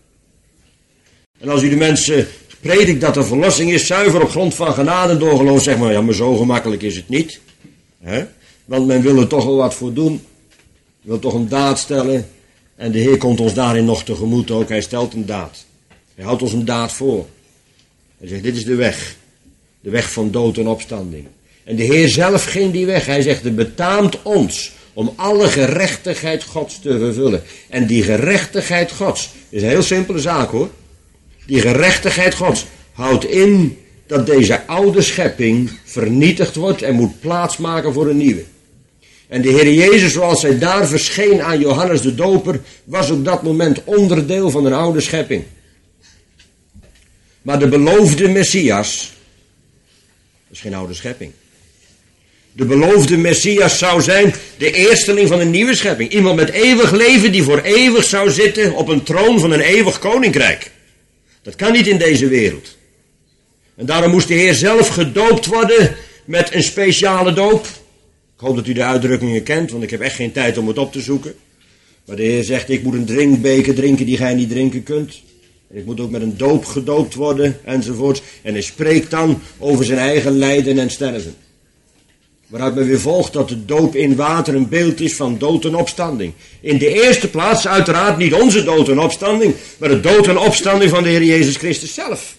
En als u de mensen predikt dat er verlossing is, zuiver op grond van genade door geloof, zeg maar, ja, maar zo gemakkelijk is het niet. He? Want men wil er toch wel wat voor doen. Wil toch een daad stellen. En de Heer komt ons daarin nog tegemoet ook. Hij stelt een daad. Hij houdt ons een daad voor. Hij zegt, dit is de weg. De weg van dood en opstanding. En de Heer zelf ging die weg. Hij zegt, het betaamt ons om alle gerechtigheid Gods te vervullen. En die gerechtigheid Gods is een heel simpele zaak hoor. Die gerechtigheid Gods houdt in dat deze oude schepping vernietigd wordt en moet plaatsmaken voor een nieuwe. En de Heer Jezus, zoals hij daar verscheen aan Johannes de Doper, was op dat moment onderdeel van een oude schepping. Maar de beloofde Messias, dat is geen oude schepping. De beloofde Messias zou zijn de eersteling van een nieuwe schepping. Iemand met eeuwig leven die voor eeuwig zou zitten op een troon van een eeuwig koninkrijk. Dat kan niet in deze wereld. En daarom moest de Heer zelf gedoopt worden met een speciale doop. Ik hoop dat u de uitdrukkingen kent, want ik heb echt geen tijd om het op te zoeken. Maar de Heer zegt, ik moet een drinkbeker drinken die gij niet drinken kunt. En ik moet ook met een doop gedoopt worden, enzovoorts. En hij spreekt dan over zijn eigen lijden en sterven. Waaruit men weer volgt dat de doop in water een beeld is van dood en opstanding. In de eerste plaats uiteraard niet onze dood en opstanding, maar de dood en opstanding van de Heer Jezus Christus zelf.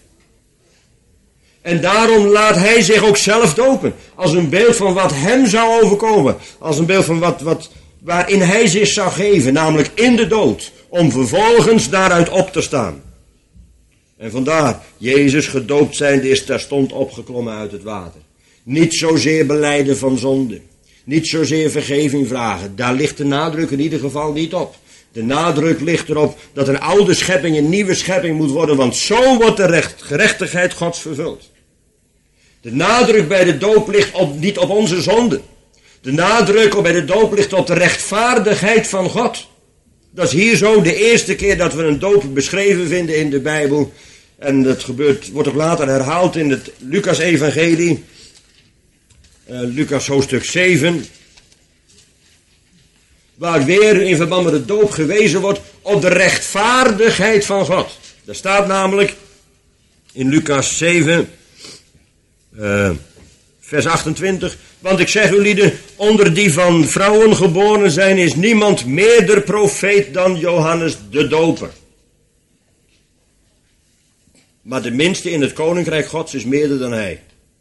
En daarom laat hij zich ook zelf dopen. Als een beeld van wat hem zou overkomen. Als een beeld van wat, wat, waarin hij zich zou geven. Namelijk in de dood. Om vervolgens daaruit op te staan. En vandaar, Jezus gedoopt zijnde is terstond opgeklommen uit het water. Niet zozeer belijden van zonde. Niet zozeer vergeving vragen. Daar ligt de nadruk in ieder geval niet op. De nadruk ligt erop dat een oude schepping een nieuwe schepping moet worden. Want zo wordt de recht, gerechtigheid Gods vervuld. De nadruk bij de doop ligt op, niet op onze zonde. De nadruk bij de doop ligt op de rechtvaardigheid van God. Dat is hier zo de eerste keer dat we een doop beschreven vinden in de Bijbel. En dat gebeurt, wordt ook later herhaald in het Lucas-evangelie. Uh, Lucas hoofdstuk zeven. Waar weer in verband met de doop gewezen wordt op de rechtvaardigheid van God. Daar staat namelijk in Lucas zeven, uh, vers achtentwintig. Want ik zeg u lieden, onder die van vrouwen geboren zijn is niemand meerder profeet dan Johannes de Doper. Maar de minste in het koninkrijk Gods is meerder dan hij.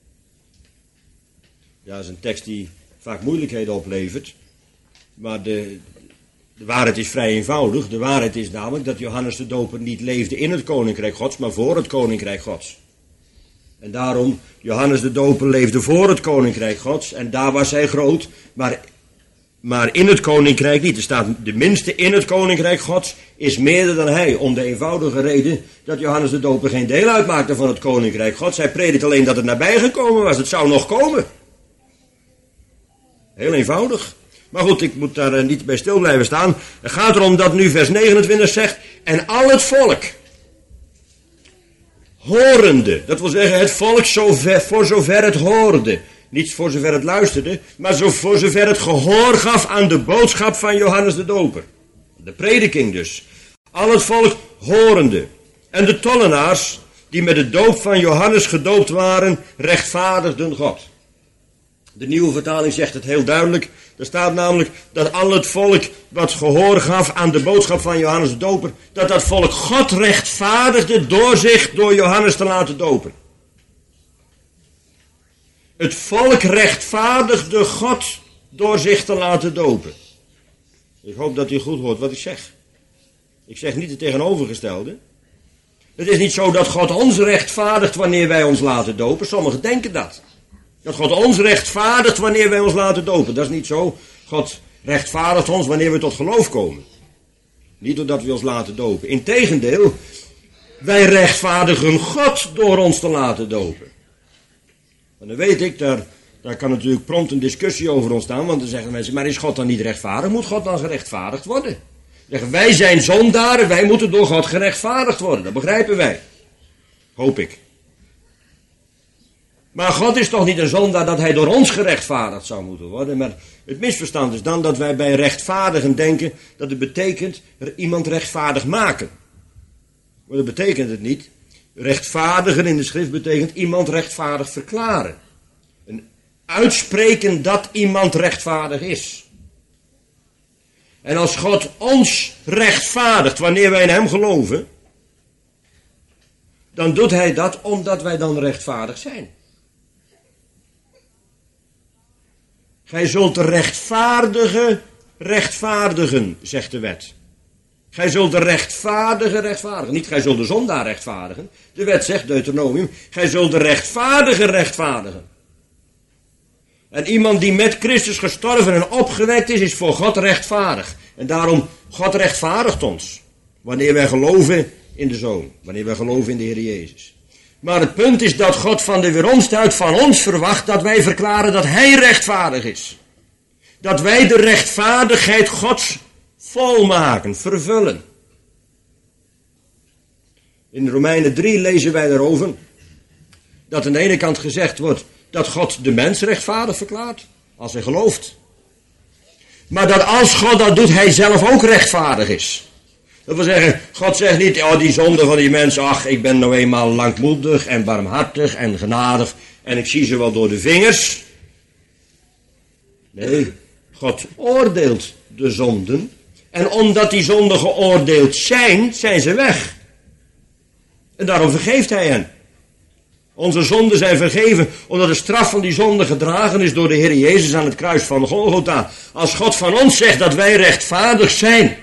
Ja, dat is een tekst die vaak moeilijkheden oplevert. Maar de, de waarheid is vrij eenvoudig. De waarheid is namelijk dat Johannes de Doper niet leefde in het koninkrijk Gods, maar voor het koninkrijk Gods. En daarom, Johannes de Doper leefde voor het koninkrijk Gods en daar was hij groot, maar, maar in het koninkrijk niet. Er staat, de minste in het koninkrijk Gods is meerder dan hij, om de eenvoudige reden dat Johannes de Doper geen deel uitmaakte van het koninkrijk Gods. Hij predikt alleen dat het nabij gekomen was, het zou nog komen. Heel eenvoudig. Maar goed, ik moet daar niet bij stil blijven staan. Het gaat erom dat nu vers negenentwintig zegt, en al het volk, horende, dat wil zeggen het volk zover, voor zover het hoorde, niet voor zover het luisterde, maar zo voor zover het gehoor gaf aan de boodschap van Johannes de Doper. De prediking dus. Al het volk horende. En de tollenaars, die met de doop van Johannes gedoopt waren, rechtvaardigden God. De nieuwe vertaling zegt het heel duidelijk. Er staat namelijk dat al het volk wat gehoor gaf aan de boodschap van Johannes de Doper, dat dat volk God rechtvaardigde door zich door Johannes te laten dopen. Het volk rechtvaardigde God door zich te laten dopen. Ik hoop dat u goed hoort wat ik zeg. Ik zeg niet het tegenovergestelde. Het is niet zo dat God ons rechtvaardigt wanneer wij ons laten dopen. Sommigen denken dat. Dat God ons rechtvaardigt wanneer wij ons laten dopen. Dat is niet zo. God rechtvaardigt ons wanneer we tot geloof komen. Niet doordat we ons laten dopen. Integendeel, wij rechtvaardigen God door ons te laten dopen. En dan weet ik, daar, daar kan natuurlijk prompt een discussie over ontstaan. Want dan zeggen mensen, maar is God dan niet rechtvaardig? Moet God dan gerechtvaardigd worden? Zeggen, wij zijn zondaren, wij moeten door God gerechtvaardigd worden. Dat begrijpen wij. Hoop ik. Maar God is toch niet een zondaar dat hij door ons gerechtvaardigd zou moeten worden. Maar het misverstand is dan dat wij bij rechtvaardigen denken dat het betekent er iemand rechtvaardig maken. Maar dat betekent het niet. Rechtvaardigen in de schrift betekent iemand rechtvaardig verklaren. Een uitspreken dat iemand rechtvaardig is. En als God ons rechtvaardigt wanneer wij in hem geloven, dan doet hij dat omdat wij dan rechtvaardig zijn. Gij zult de rechtvaardige rechtvaardigen, zegt de wet. Gij zult de rechtvaardige rechtvaardigen. Niet gij zult de zondaar rechtvaardigen. De wet zegt, Deuteronomium, gij zult de rechtvaardige rechtvaardigen. En iemand die met Christus gestorven en opgewekt is, is voor God rechtvaardig. En daarom, God rechtvaardigt ons. Wanneer wij geloven in de Zoon. Wanneer wij geloven in de Heer Jezus. Maar het punt is dat God van de weeromstuit van ons verwacht dat wij verklaren dat Hij rechtvaardig is. Dat wij de rechtvaardigheid Gods volmaken, vervullen. In Romeinen drie lezen wij daarover dat aan de ene kant gezegd wordt dat God de mens rechtvaardig verklaart, als hij gelooft. Maar dat als God dat doet, hij zelf ook rechtvaardig is. Dat wil zeggen, God zegt niet, oh die zonde van die mensen, ach ik ben nou eenmaal langmoedig en barmhartig en genadig en ik zie ze wel door de vingers. Nee, God oordeelt de zonden en omdat die zonden geoordeeld zijn, zijn ze weg. En daarom vergeeft hij hen. Onze zonden zijn vergeven, omdat de straf van die zonde gedragen is door de Heer Jezus aan het kruis van Golgotha. Als God van ons zegt dat wij rechtvaardig zijn,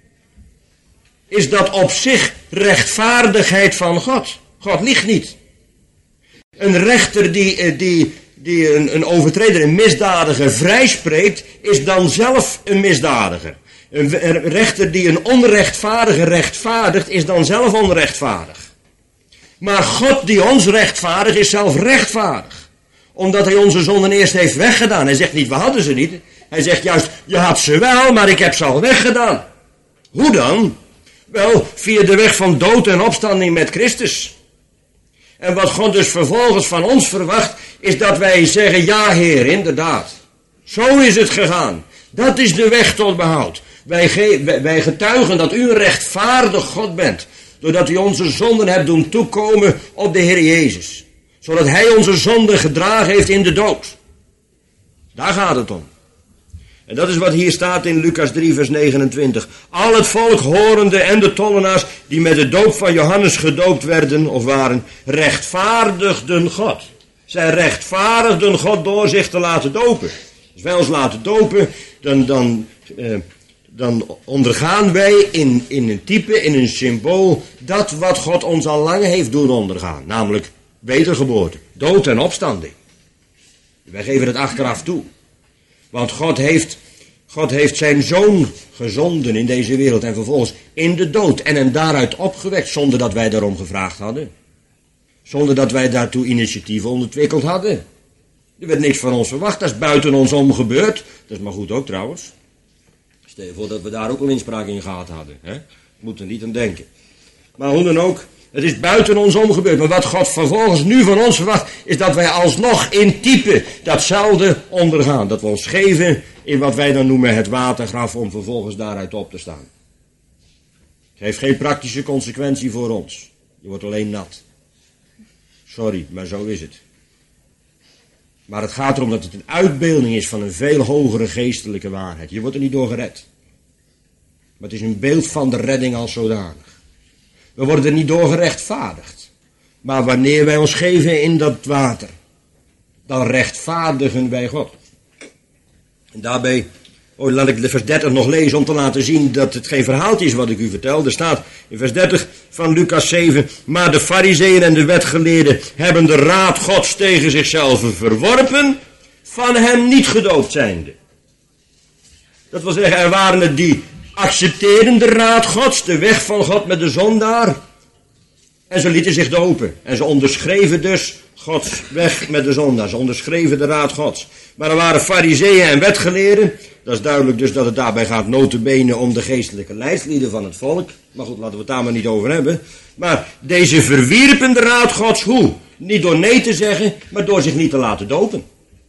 is dat op zich rechtvaardigheid van God. God liegt niet. Een rechter die, die, die een, een overtreder, een misdadiger vrijspreekt, is dan zelf een misdadiger. Een, een rechter die een onrechtvaardige rechtvaardigt, is dan zelf onrechtvaardig. Maar God die ons rechtvaardigt, is zelf rechtvaardig. Omdat hij onze zonden eerst heeft weggedaan. Hij zegt niet, we hadden ze niet. Hij zegt juist, je had ze wel, maar ik heb ze al weggedaan. Hoe dan? Wel, via de weg van dood en opstanding met Christus. En wat God dus vervolgens van ons verwacht, is dat wij zeggen, ja Heer, inderdaad. Zo is het gegaan. Dat is de weg tot behoud. Wij, ge- wij getuigen dat u een rechtvaardig God bent. Doordat u onze zonden hebt doen toekomen op de Heer Jezus. Zodat hij onze zonden gedragen heeft in de dood. Daar gaat het om. En dat is wat hier staat in Lucas drie vers negenentwintig. Al het volk horende en de tollenaars die met de doop van Johannes gedoopt werden of waren, rechtvaardigden God. Zij rechtvaardigden God door zich te laten dopen. Als wij ons laten dopen, dan, dan, eh, dan ondergaan wij in, in een type, in een symbool, dat wat God ons al lang heeft doen ondergaan. Namelijk Wedergeboorte, dood en opstanding. Wij geven het achteraf toe. Want God heeft, God heeft zijn zoon gezonden in deze wereld en vervolgens in de dood en hem daaruit opgewekt zonder dat wij daarom gevraagd hadden. Zonder dat wij daartoe initiatief ontwikkeld hadden. Er werd niks van ons verwacht, dat is buiten ons om gebeurd. Dat is maar goed ook trouwens. Stel je voor dat we daar ook al inspraak in gehad hadden. Hè? Moet er niet aan denken. Maar hoe dan ook, het is buiten ons om gebeurd. Maar wat God vervolgens nu van ons verwacht, is dat wij alsnog in type datzelfde ondergaan. Dat we ons geven in wat wij dan noemen het watergraf om vervolgens daaruit op te staan. Het heeft geen praktische consequentie voor ons. Je wordt alleen nat. Sorry, maar zo is het. Maar het gaat erom dat het een uitbeelding is van een veel hogere geestelijke waarheid. Je wordt er niet door gered. Maar het is een beeld van de redding als zodanig. We worden er niet door gerechtvaardigd. Maar wanneer wij ons geven in dat water, dan rechtvaardigen wij God. En daarbij, oh, laat ik de vers dertig nog lezen om te laten zien dat het geen verhaaltje is wat ik u vertel. Er staat in vers dertig van Lucas zeven, maar de farizeeën en de wetgeleerden hebben de raad Gods tegen zichzelf verworpen, van hem niet gedoopt zijnde. Dat wil zeggen, er waren het die accepteerden de raad Gods, de weg van God met de zondaar, en ze lieten zich dopen. En ze onderschreven dus Gods weg met de zondaar. Ze onderschreven de raad Gods. Maar er waren farizeeën en wetgeleerden. Dat is duidelijk dus dat het daarbij gaat nota bene om de geestelijke leidslieden van het volk. Maar goed, laten we het daar maar niet over hebben. Maar deze verwierpen de raad Gods hoe? Niet door nee te zeggen, maar door zich niet te laten dopen.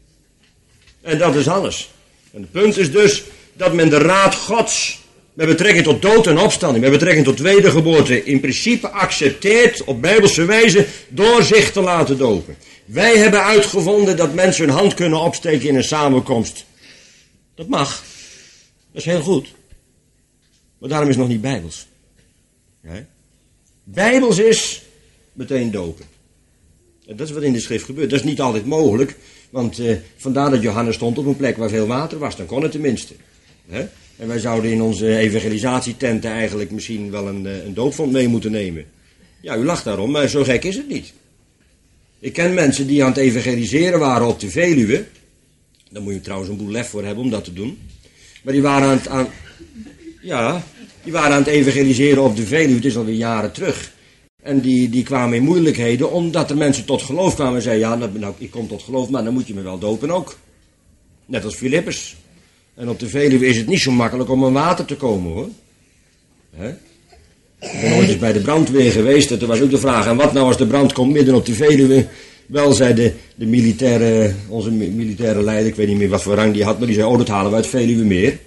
En dat is alles. En het punt is dus dat men de raad Gods met betrekking tot dood en opstanding, met betrekking tot wedergeboorte, in principe accepteert op bijbelse wijze door zich te laten dopen. Wij hebben uitgevonden dat mensen hun hand kunnen opsteken in een samenkomst. Dat mag. Dat is heel goed. Maar daarom is het nog niet bijbels. Nee. Bijbels is meteen dopen. En dat is wat in de schrift gebeurt. Dat is niet altijd mogelijk, want eh, vandaar dat Johannes stond op een plek waar veel water was. Dan kon het tenminste. Hè? En wij zouden in onze evangelisatietenten eigenlijk misschien wel een, een doopvond mee moeten nemen. Ja, u lacht daarom, maar zo gek is het niet. Ik ken mensen die aan het evangeliseren waren op de Veluwe. Daar moet je trouwens een boel lef voor hebben om dat te doen. Maar die waren aan het, aan, ja, die waren aan het evangeliseren op de Veluwe, het is alweer jaren terug. En die, die kwamen in moeilijkheden omdat er mensen tot geloof kwamen en zeiden, ja, nou, ik kom tot geloof, maar dan moet je me wel dopen ook. Net als Filippus. En op de Veluwe is het niet zo makkelijk om aan water te komen, hoor. He? Ik ben ooit eens bij de brandweer geweest en toen was ook de vraag, en wat nou als de brand komt midden op de Veluwe? Wel, zei de, de militaire, onze militaire leider, ik weet niet meer wat voor rang die had, maar die zei, oh, dat halen we uit Veluwemeer.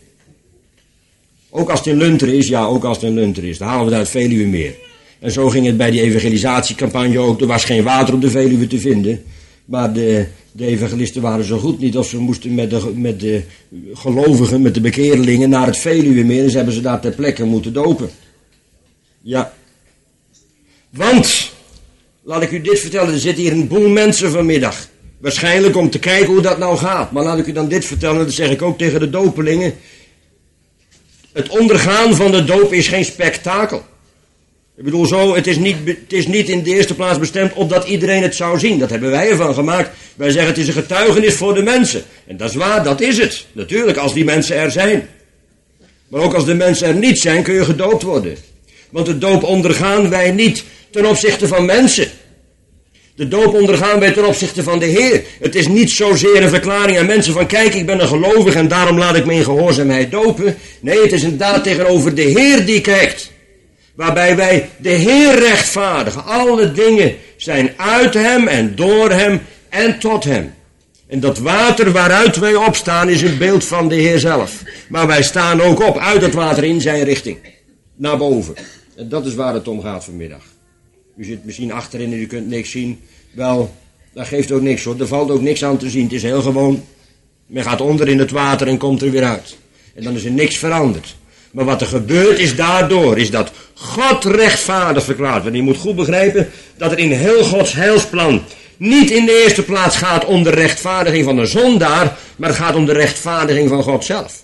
Ook als het in Lunteren is, ja, ook als het in Lunteren is, dan halen we het uit Veluwemeer. En zo ging het bij die evangelisatiecampagne ook, er was geen water op de Veluwe te vinden, maar de... De evangelisten waren zo goed niet of ze moesten met de, met de gelovigen, met de bekeerlingen naar het Veluwemeer en ze hebben ze daar ter plekke moeten dopen. Ja. Want, laat ik u dit vertellen, er zitten hier een boel mensen vanmiddag. Waarschijnlijk om te kijken hoe dat nou gaat. Maar laat ik u dan dit vertellen, dat zeg ik ook tegen de dopelingen. Het ondergaan van de doop is geen spektakel. Ik bedoel zo, het is, niet, het is niet in de eerste plaats bestemd opdat iedereen het zou zien. Dat hebben wij ervan gemaakt. Wij zeggen het is een getuigenis voor de mensen. En dat is waar, dat is het. Natuurlijk, als die mensen er zijn. Maar ook als de mensen er niet zijn, kun je gedoopt worden. Want de doop ondergaan wij niet ten opzichte van mensen. De doop ondergaan wij ten opzichte van de Heer. Het is niet zozeer een verklaring aan mensen van, kijk, ik ben een gelovige en daarom laat ik me in gehoorzaamheid dopen. Nee, het is een daad tegenover de Heer die kijkt. Waarbij wij de Heer rechtvaardigen. Alle dingen zijn uit hem en door hem en tot hem. En dat water waaruit wij opstaan is een beeld van de Heer zelf. Maar wij staan ook op uit het water in zijn richting. Naar boven. En dat is waar het om gaat vanmiddag. U zit misschien achterin en u kunt niks zien. Wel, dat geeft ook niks hoor. Er valt ook niks aan te zien. Het is heel gewoon. Men gaat onder in het water en komt er weer uit. En dan is er niks veranderd. Maar wat er gebeurt is daardoor, is dat God rechtvaardig verklaart. Want je moet goed begrijpen dat er in heel Gods heilsplan niet in de eerste plaats gaat om de rechtvaardiging van de zondaar, maar het gaat om de rechtvaardiging van God zelf.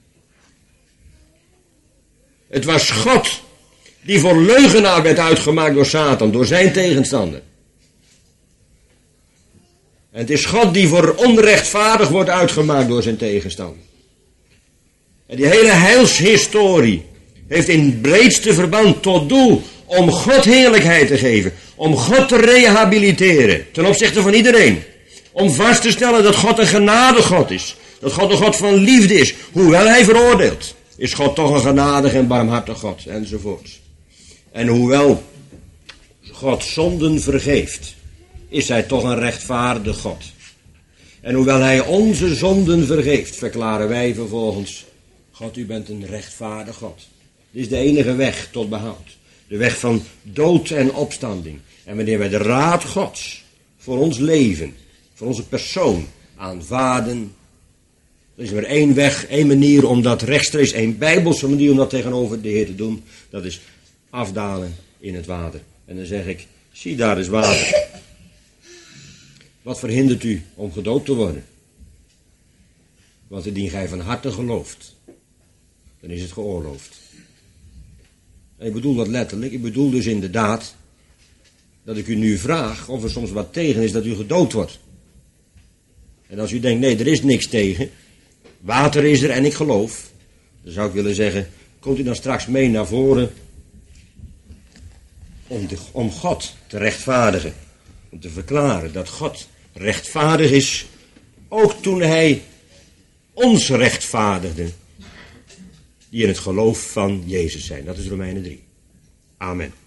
Het was God die voor leugenaar werd uitgemaakt door Satan, door zijn tegenstander. En het is God die voor onrechtvaardig wordt uitgemaakt door zijn tegenstander. En die hele heilshistorie heeft in het breedste verband tot doel om God heerlijkheid te geven. Om God te rehabiliteren ten opzichte van iedereen. Om vast te stellen dat God een genadegod is. Dat God een God van liefde is. Hoewel hij veroordeelt, is God toch een genadig en barmhartig God. Enzovoort. En hoewel God zonden vergeeft, is hij toch een rechtvaardig God. En hoewel hij onze zonden vergeeft, verklaren wij vervolgens: God, u bent een rechtvaardig God. Dit is de enige weg tot behoud. De weg van dood en opstanding. En wanneer wij de raad Gods voor ons leven, voor onze persoon aanvaarden, er is maar één weg, één manier om dat rechtstreeks, één bijbelse manier om dat tegenover de Heer te doen. Dat is afdalen in het water. En dan zeg ik: zie, daar is water. Wat verhindert u om gedoopt te worden? Want indien gij van harte gelooft, dan is het geoorloofd. En ik bedoel dat letterlijk. Ik bedoel dus inderdaad dat ik u nu vraag of er soms wat tegen is dat u gedoopt wordt. En als u denkt: nee, er is niks tegen, water is er en ik geloof, dan zou ik willen zeggen: komt u dan straks mee naar voren om, de, om God te rechtvaardigen. Om te verklaren dat God rechtvaardig is, ook toen hij ons rechtvaardigde, die in het geloof van Jezus zijn. Dat is Romeinen drie. Amen.